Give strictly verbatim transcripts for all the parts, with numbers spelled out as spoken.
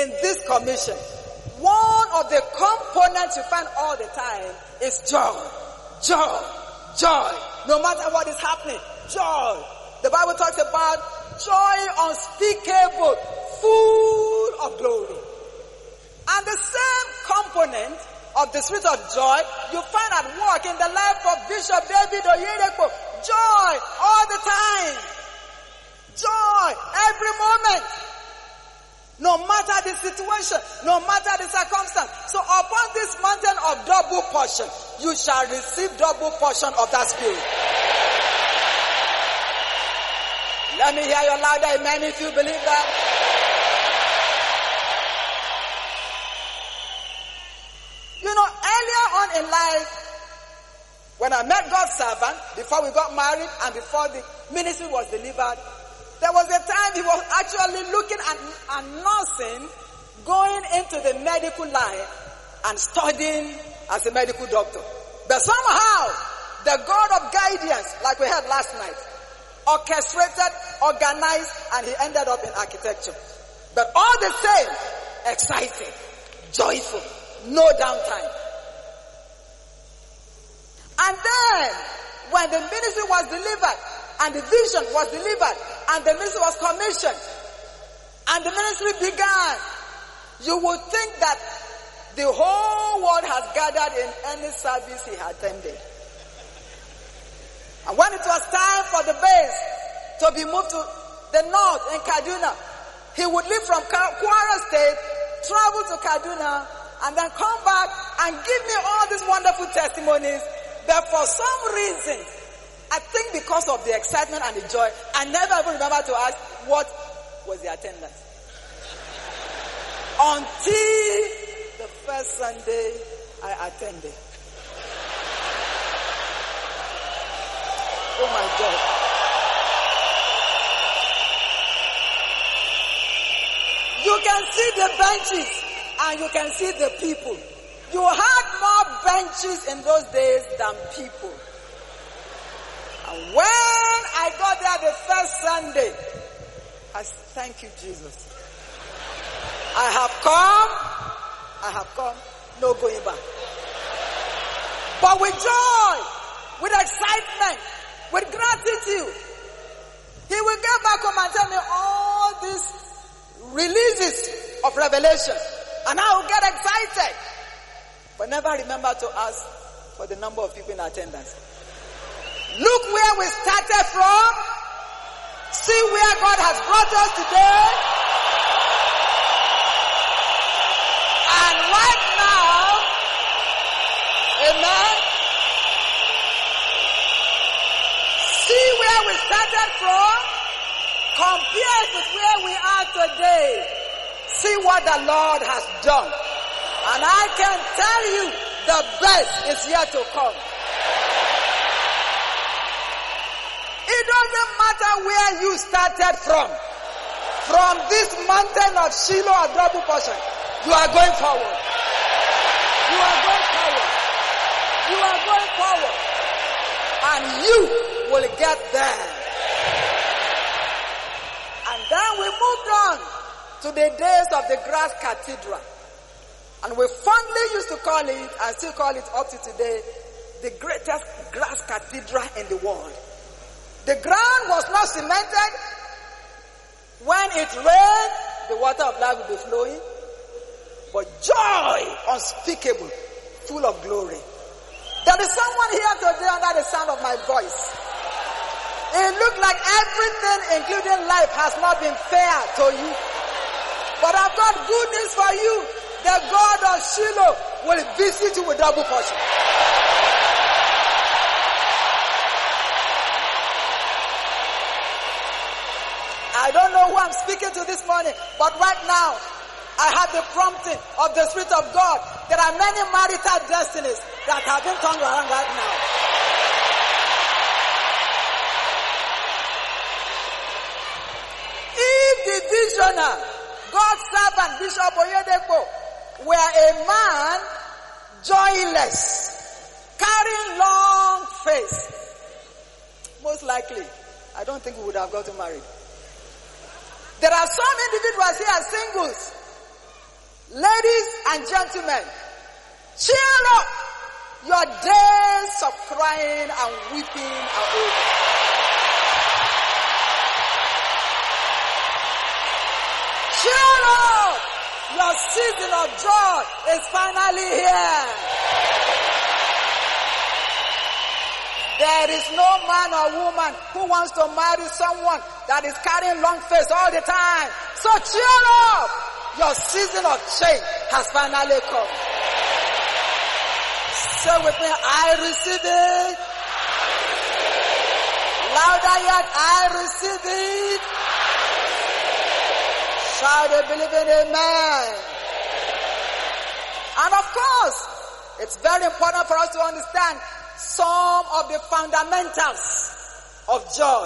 in this commission, one of the components you find all the time is joy. Joy. Joy. No matter what is happening, joy. The Bible talks about joy unspeakable, full of glory. And the same component of the spirit of joy you find at work in the life of Bishop David Oyedepo. Joy all the time. Joy every moment. No matter the situation, no matter the circumstance. So upon this mountain of double portion, you shall receive double portion of that spirit. Let me hear your louder amen if you believe that. You know, earlier on in life, when I met God's servant, before we got married and before the ministry was delivered, there was a time he was actually looking at, at nursing, going into the medical line and studying as a medical doctor. But somehow, the God of guidance, like we had last night, orchestrated, organized, and he ended up in architecture. But all the same, excited, joyful, no downtime. And then, when the ministry was delivered, and the vision was delivered, and the ministry was commissioned, and the ministry began, you would think that the whole world has gathered in any service he attended. And when it was time for the base to be moved to the north in Kaduna, he would leave from Kwara State, travel to Kaduna, and then come back and give me all these wonderful testimonies. But for some reason, I think because of the excitement and the joy, I never even remember to ask what was the attendance. Until the first Sunday I attended. Oh my God. You can see the benches and you can see the people. You had more benches in those days than people. And when I got there the first Sunday, I said, thank you, Jesus. I have come, I have come, no going back. But with joy, with excitement, with gratitude, he will get back home and tell me all these releases of revelation. And I will get excited. But never remember to ask for the number of people in attendance. Look where we started from. See where God has brought us today. And right now, amen, see where we started from, compared with where we are today. See what the Lord has done. And I can tell you, the best is yet to come. It doesn't matter where you started from. From this mountain of Shiloh of double portion, you are going forward. You are going forward. You are going forward. And you will get there. And then we moved on to the days of the Grass Cathedral. And we fondly used to call it, and still call it up to today, the greatest grass cathedral in the world. The ground was not cemented. When it rained, the water of life will be flowing. But joy unspeakable, full of glory. There is someone here today under the sound of my voice. It looked like everything, including life, has not been fair to you. But I've got good news for you. The God of Shiloh will visit you with double portion. I don't know who I'm speaking to this morning, but right now, I have the prompting of the Spirit of God. There are many marital destinies that have been turned around right now. If the visioner, God's servant, Bishop Oyedepo, were a man joyless, carrying long face, most likely, I don't think we would have gotten married. There are some individuals here as singles Ladies and gentlemen, cheer up. Your days of crying and weeping are over. Cheer up. Your season of joy is finally here. There is no man or woman who wants to marry someone that is carrying long face all the time. So cheer up. Your season of change has finally come. Say with me, I receive it. Louder yet, I receive it. Shout a believing amen. And of course, it's very important for us to understand some of the fundamentals of joy.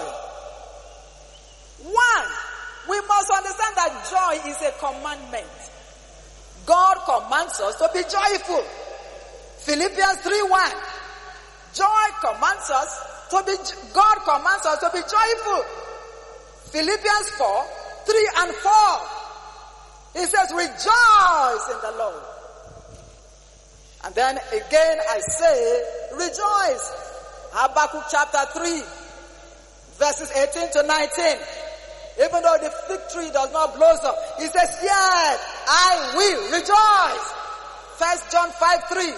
One, we must understand that joy is a commandment. God commands us to be joyful. Philippians three one. Joy commands us to be, God commands us to be joyful. Philippians four, three and four. He says, rejoice in the Lord. And then again I say, rejoice. Habakkuk chapter three, verses eighteen to nineteen. Even though the fig tree does not blossom, he says, yet I will rejoice. First John five three.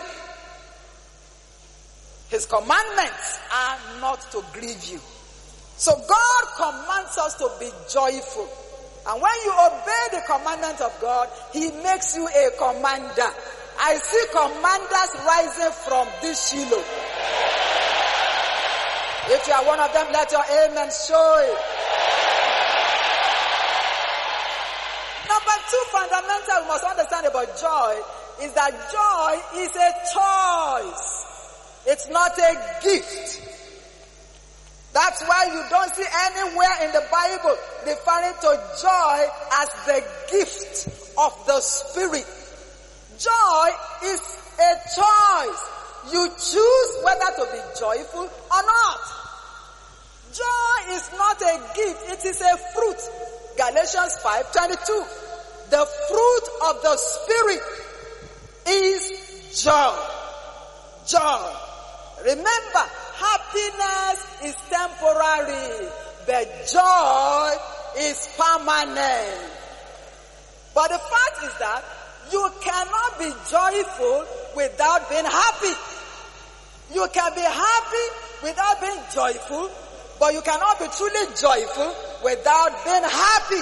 His commandments are not to grieve you. So God commands us to be joyful. And when you obey the commandment of God, He makes you a commander. I see commanders rising from this Shiloh. If you are one of them, let your amen show it. Number two fundamental we must understand about joy is that joy is a choice. It's not a gift. That's why you don't see anywhere in the Bible referring to joy as the gift of the Spirit. Joy is a choice. You choose whether to be joyful or not. Joy is not a gift, it is a fruit. Galatians five twenty-two. The fruit of the Spirit is joy. Joy. Remember, happiness is temporary, but joy is permanent. But the fact is that you cannot be joyful without being happy. You can be happy without being joyful, but you cannot be truly joyful without being happy.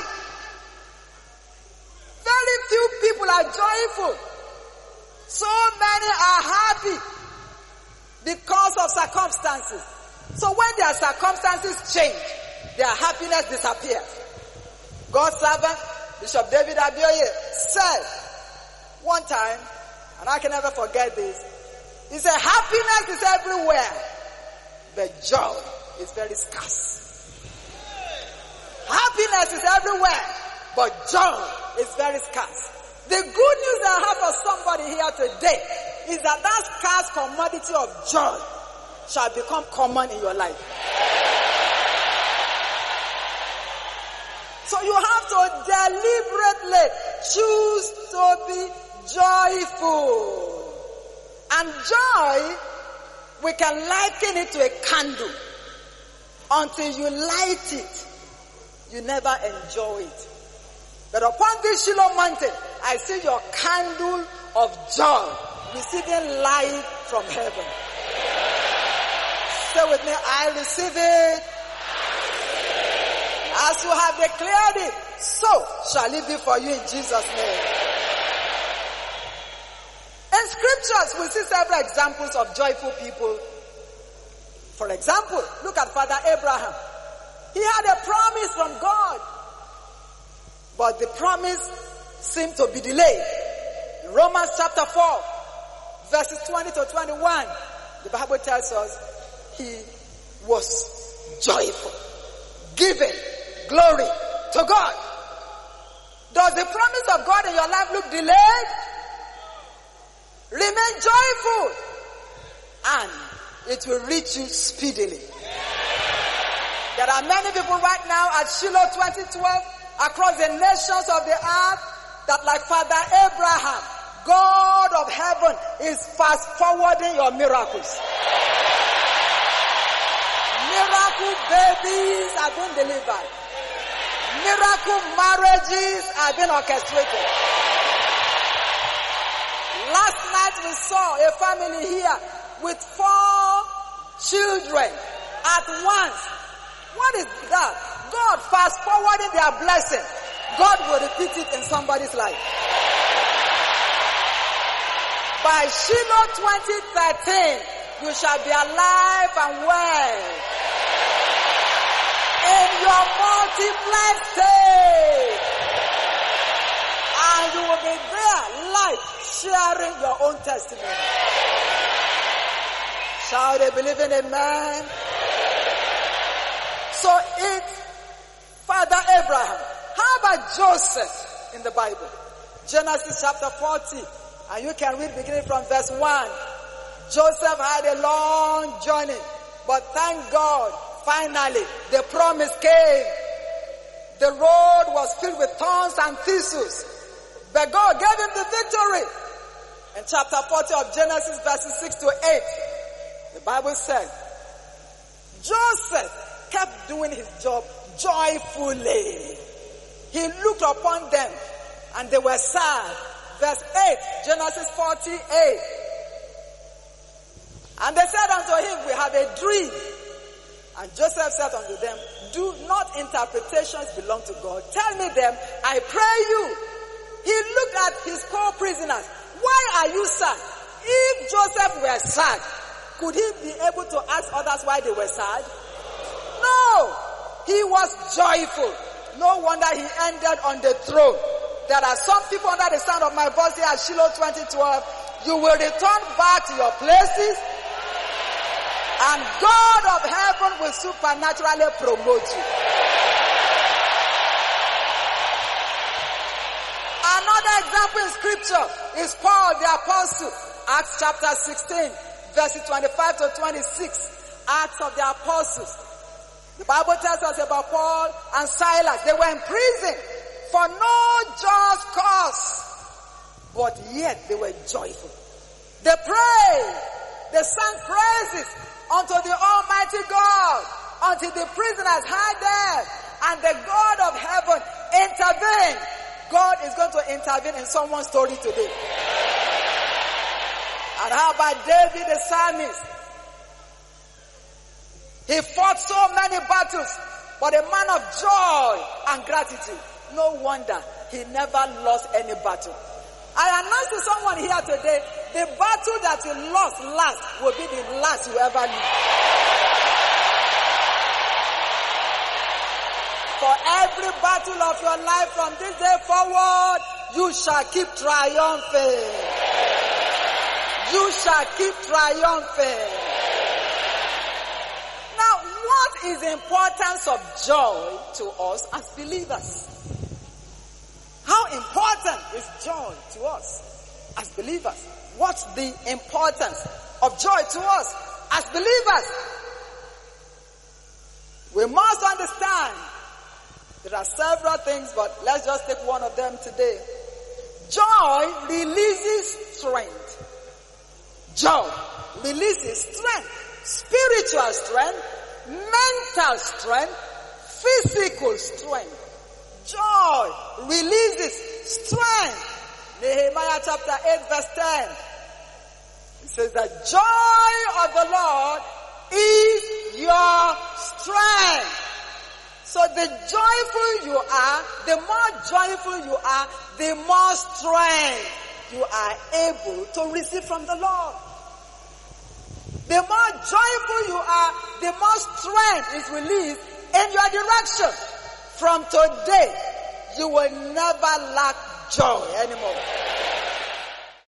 Very few people are joyful. So many are happy because of circumstances. So when their circumstances change, their happiness disappears. God's servant, Bishop David Abioye, said one time, and I can never forget this, he said, happiness is everywhere, but joy is very scarce. Happiness is everywhere, but joy is very scarce. The good news that I have for somebody here today is that that scarce commodity of joy shall become common in your life. So you have to deliberately choose to be joyful. And joy, we can liken it to a candle. Until you light it, you never enjoy it. But upon this Shiloh mountain, I see your candle of joy receiving light from heaven. Say with me, I receive it. As you have declared it, so shall it be for you in Jesus' name. In scriptures, we see several examples of joyful people. For example, look at Father Abraham. He had a promise from God, but the promise seemed to be delayed. In Romans chapter four, verses twenty to twenty-one, the Bible tells us he was joyful, giving glory to God. Does the promise of God in your life look delayed? Remain joyful, and it will reach you speedily. There are many people right now at Shiloh twenty twelve across the nations of the earth that like Father Abraham, God of heaven is fast forwarding your miracles. Miracle babies are being delivered. Miracle marriages are being orchestrated. Last night we saw a family here with four children at once. What is that? God fast forwarding their blessing. God will repeat it in somebody's life. By Shiloh twenty thirteen, you shall be alive and well in your multiplex state. And you will be there live sharing your own testimony. Shall they believe in amen? So it's Father Abraham. How about Joseph in the Bible? Genesis chapter forty. And you can read beginning from verse one. Joseph had a long journey. But thank God, finally, the promise came. The road was filled with thorns and thistles. But God gave him the victory. In chapter forty of Genesis, verses six to eight, the Bible says, Joseph kept doing his job joyfully. He looked upon them and they were sad. Verse eight, Genesis forty-eight. And they said unto him, we have a dream. And Joseph said unto them, do not interpretations belong to God? Tell me them, I pray you. He looked at his co-prisoners. Why are you sad? If Joseph were sad, could he be able to ask others why they were sad? No. He was joyful. No wonder he ended on the throne. There are some people under the sound of my voice here at Shiloh twenty twelve. You will return back to your places and God of heaven will supernaturally promote you. Another example in scripture is Paul the apostle. Acts chapter sixteen, verses twenty-five to twenty-six. Acts of the apostles. The Bible tells us about Paul and Silas. They were in prison for no just cause, but yet they were joyful. They prayed, they sang praises unto the Almighty God, until the prisoners heard them, and the God of heaven intervened. God is going to intervene in someone's story today. And how about David the psalmist? He fought so many battles, but a man of joy and gratitude. No wonder he never lost any battle. I announce to someone here today, the battle that you lost last will be the last you ever lose. For every battle of your life from this day forward, you shall keep triumphing. You shall keep triumphing. Now, what is the importance of joy to us as believers? How important is joy to us as believers? What's the importance of joy to us as believers? We must understand there are several things, but let's just take one of them today. Joy releases strength. Joy releases strength. Spiritual strength, mental strength, physical strength. Joy releases strength. Nehemiah chapter eight verse ten. It says that joy of the Lord is your strength. So the joyful you are, the more joyful you are, the more strength you are able to receive from the Lord. The more joyful you are, the more strength is released in your direction. From today, you will never lack joy anymore.